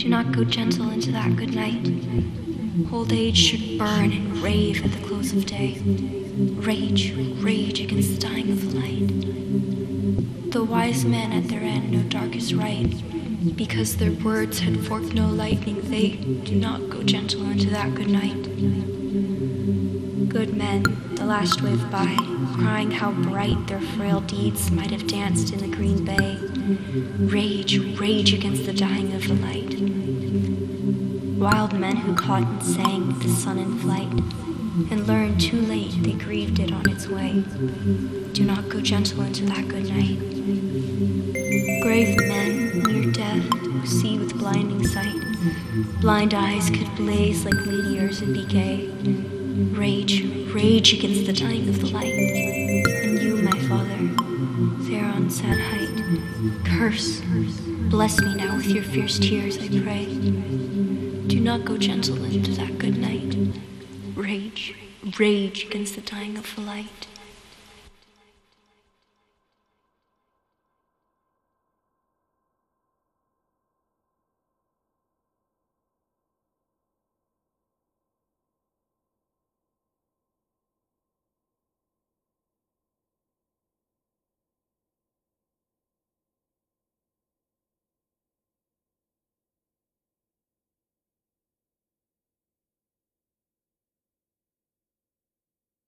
Do not go gentle into that good night. Old age should burn and rave at the close of day. Rage, rage against the dying of the light. The wise men at their end know dark is right. Because their words had forked no lightning, they do not go gentle into that good night. Good men, the last wave by, crying how bright their frail deeds might have danced in the green bay. Rage, rage against the dying of the light. Wild men who caught and sang the sun in flight, and learned too late they grieved it on its way. Do not go gentle into that good night. Grave men near death who see with blinding sight. Blind eyes could blaze like meteors and be gay. Rage, rage against the dying of the light. And you, my father, there on sad height, curse, bless me now with your fierce tears, I pray. Do not go gentle into that good night. Rage, rage against the dying of the light.